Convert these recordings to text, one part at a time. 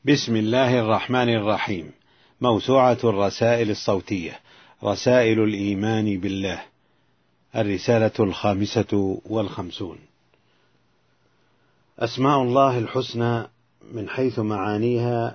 بسم الله الرحمن الرحيم. موسوعة الرسائل الصوتية، رسائل الإيمان بالله، الرسالة 55. أسماء الله الحسنى من حيث معانيها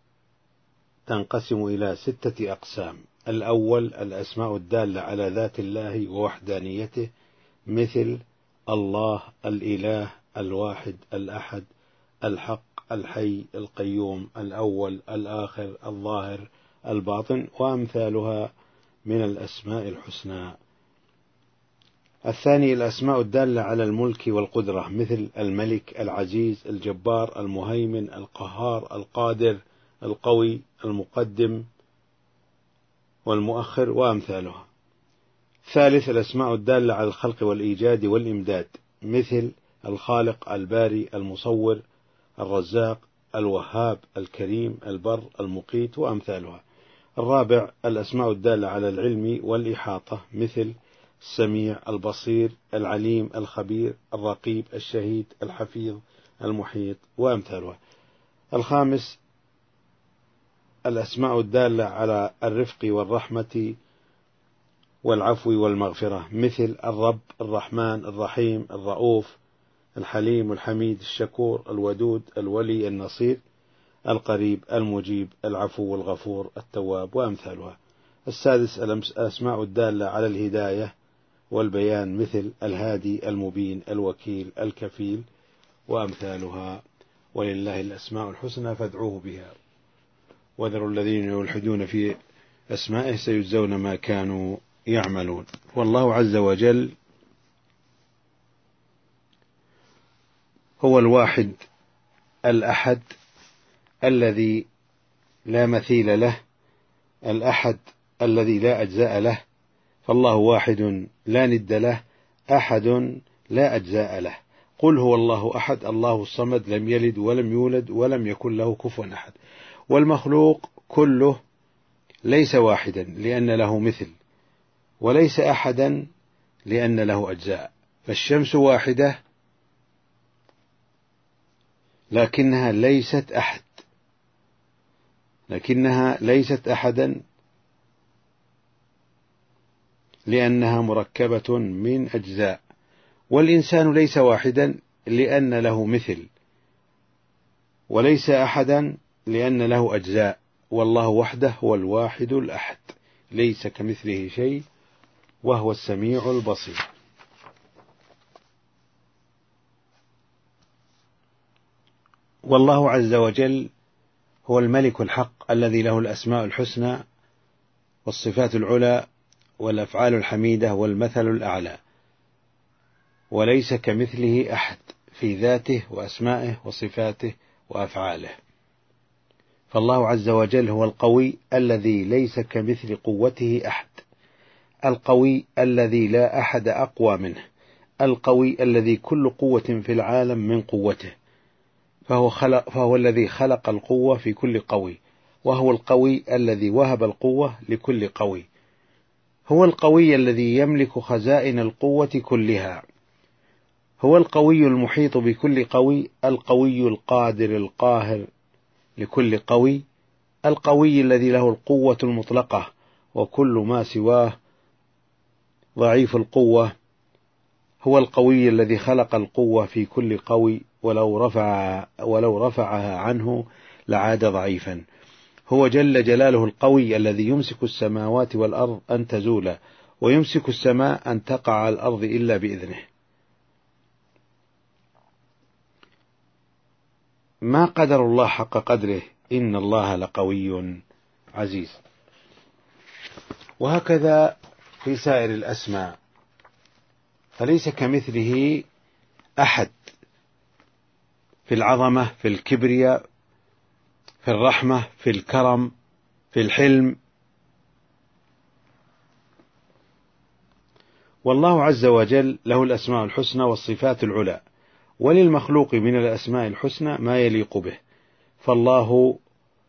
تنقسم إلى 6 أقسام. الأول الأسماء الدالة على ذات الله ووحدانيته، مثل الله، الإله، الواحد، الأحد، الحق، الحي، القيوم، الأول، الآخر، الظاهر، الباطن، وأمثالها من الأسماء الحسنى. الثاني الأسماء الدالة على الملك والقدرة، مثل الملك، العزيز، الجبار، المهيمن، القهار، القادر، القوي، المقدم والمؤخر، وأمثالها. الثالث الأسماء الدالة على الخلق والإيجاد والإمداد، مثل الخالق، الباري، المصور، الرزاق، الوهاب، الكريم، البر، المقيت، وأمثالها. الرابع الأسماء الدالة على العلم والإحاطة، مثل السميع، البصير، العليم، الخبير، الرقيب، الشهيد، الحفيظ، المحيط، وأمثالها. الخامس الأسماء الدالة على الرفق والرحمة والعفو والمغفرة، مثل الرب، الرحمن، الرحيم، الرؤوف، الحليم، الحميد، الشكور، الودود، الولي، النصير، القريب، المجيب، العفو، الغفور، التواب، وأمثالها. السادس الأسماء الدالة على الهداية والبيان، مثل الهادي، المبين، الوكيل، الكفيل، وأمثالها. ولله الأسماء الحسنى فادعوه بها وذروا الذين يلحدون في أسمائه سيجزون ما كانوا يعملون. والله عز وجل هو الواحد الأحد الذي لا مثيل له، الأحد الذي لا أجزاء له، فالله واحد لا ند له، أحد لا أجزاء له. قل هو الله أحد الله الصمد لم يلد ولم يولد ولم يكن له كفوا أحد. والمخلوق كله ليس واحدا لأن له مثل، وليس أحدا لأن له أجزاء. فالشمس واحدة لكنها ليست أحدا لأنها مركبة من أجزاء. والإنسان ليس واحدا لأن له مثل، وليس أحدا لأن له أجزاء. والله وحده هو الواحد الأحد، ليس كمثله شيء وهو السميع البصير. والله عز وجل هو الملك الحق الذي له الأسماء الحسنى والصفات العلى والأفعال الحميدة والمثل الأعلى، وليس كمثله أحد في ذاته وأسمائه وصفاته وأفعاله. فالله عز وجل هو القوي الذي ليس كمثل قوته أحد، القوي الذي لا أحد أقوى منه، القوي الذي كل قوة في العالم من قوته، فهو الذي خلق القوة في كل قوي، وهو القوي الذي وهب القوة لكل قوي. هو القوي الذي يملك خزائن القوة كلها، هو القوي المحيط بكل قوي، القوي القادر القاهر لكل قوي، القوي الذي له القوة المطلقة وكل ما سواه ضعيف القوة. هو القوي الذي خلق القوة في كل قوي ولو رفعها عنه لعاد ضعيفا. هو جل جلاله القوي الذي يمسك السماوات والأرض أن تزولا، ويمسك السماء أن تقع على الأرض إلا بإذنه. ما قدر الله حق قدره، إن الله لقوي عزيز. وهكذا في سائر الأسماء، فليس كمثله أحد في العظمة، في الكبرياء، في الرحمة، في الكرم، في الحلم. والله عز وجل له الأسماء الحسنى والصفات العلى، وللمخلوق من الأسماء الحسنى ما يليق به. فالله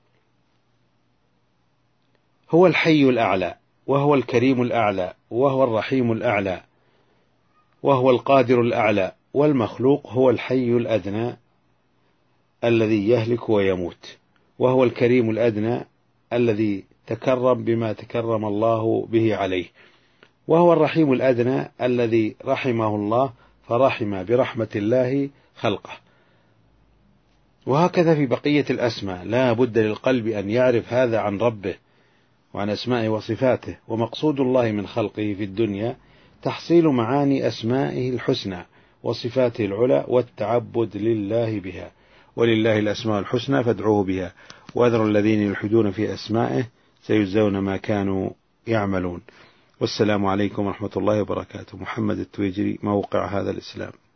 هو الحي الأعلى، وهو الكريم الأعلى، وهو الرحيم الأعلى، وهو القادر الأعلى. والمخلوق هو الحي الأدنى الذي يهلك ويموت. وهو الكريم الأدنى الذي تكرم بما تكرم الله به عليه، وهو الرحيم الأدنى الذي رحمه الله فرحم برحمة الله خلقه. وهكذا في بقية الأسماء، لا بد للقلب أن يعرف هذا عن ربه وعن أسمائه وصفاته. ومقصود الله من خلقه في الدنيا تحصيل معاني أسمائه الحسنى وصفاته العلى والتعبد لله بها. ولله الأسماء الحسنى فادعوه بها وذروا الذين يلحدون في أسمائه سيجزون ما كانوا يعملون. والسلام عليكم ورحمة الله وبركاته. محمد التويجري، موقع هذا الإسلام.